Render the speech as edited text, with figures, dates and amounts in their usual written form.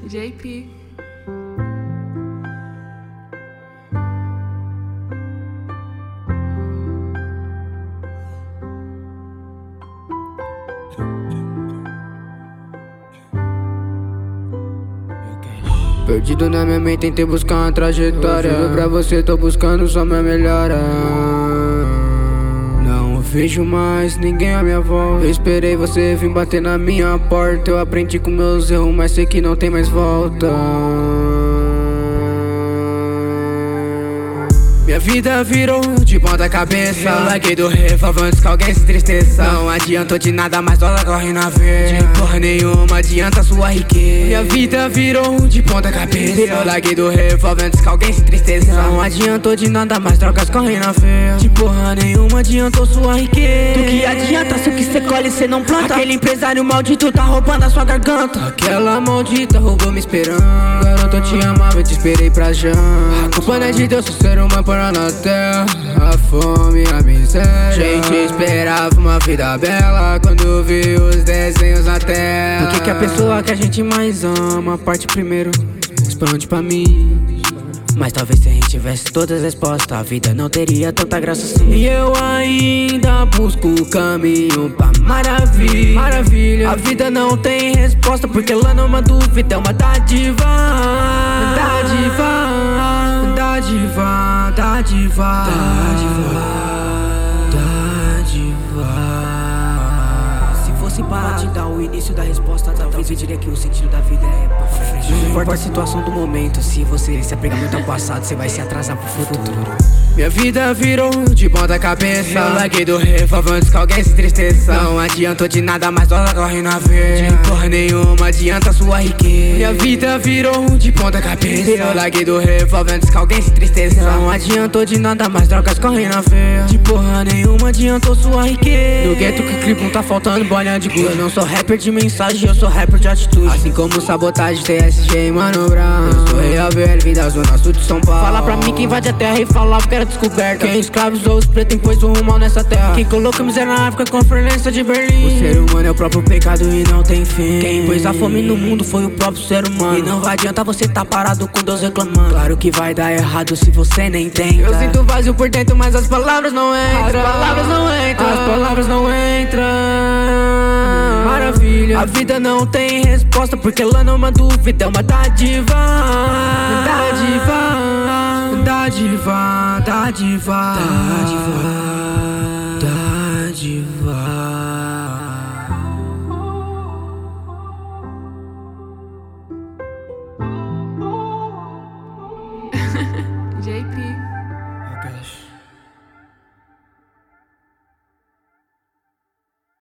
JP. Perdido na minha mente, tentei buscar uma trajetória. Eu juro pra você, tô buscando só minha melhora. Não vejo mais ninguém à minha volta. Eu esperei você vir bater na minha porta. Eu aprendi com meus erros, mas sei que não tem mais volta. Minha vida virou de ponta cabeça. Eu larguei do revólver antes que alguém se entristeça. Não adiantou de nada, mas dólar corre na veia. De porra nenhuma adianta sua riqueza. Minha vida virou de ponta cabeça. Eu larguei do revólver antes que alguém se entristeça. Não adiantou de nada, mas drogas correm na veia. De porra nenhuma adiantou sua riqueza. Do que adianta se o que cê colhe cê não planta? Aquele empresário maldito tá roubando a sua garganta. Aquela maldita roubou minha esperança. Garoto, eu te amava, eu te esperei pra já. A culpa não é de Deus, sou ser humano para na terra. A fome, a miséria. Gente esperava uma vida bela quando vi os desenhos na terra. Por que a pessoa que a gente mais ama parte primeiro? Responde pra mim. Mas talvez se a gente tivesse todas as respostas, a vida não teria tanta graça assim. E eu ainda busco o caminho pra maravilha. A vida não tem resposta porque ela não é uma dúvida, é uma dádiva. Dádiva. Se fosse para te dar o início da resposta, talvez eu diria que o sentido da vida é pra frente. Não importa a situação do momento, se você se apegar muito ao passado, você vai se atrasar pro futuro. Minha vida virou de ponta cabeça. Eu larguei do revólver antes que alguém se entristeça. Não adiantou de nada, mas dólar corre na veia. De porra nenhuma adianta sua riqueza. Minha vida virou de ponta cabeça. Eu larguei do revólver antes que alguém se entristeça. Não adiantou de nada, mas drogas correm na veia. De porra nenhuma adiantou sua riqueza. No gueto que clipe não tá faltando bolinha de gude. Eu não sou rapper de mensagem, eu sou rapper de atitude. Assim como sabotagem, TSG e Mano Brown. Eu sou Real BL, vim da zona sul de São Paulo. Fala pra mim quem invade a terra e falava que era descoberta. Quem escravizou os pretos impôs o rumo nessa terra. Quem colocou miséria na África com a Conferência de Berlim. O ser humano é o próprio pecado e não tem fim. Quem pôs a fome no mundo foi o próprio ser humano. E não vai adiantar você tá parado com Deus reclamando. Claro que vai dar errado se você nem tenta. Eu sinto vazio por dentro, mas as palavras não entram. As palavras não entram. Maravilha. A vida não tem resposta porque ela não é uma dúvida, é uma dádiva. Dádiva. JP. Oh gosh.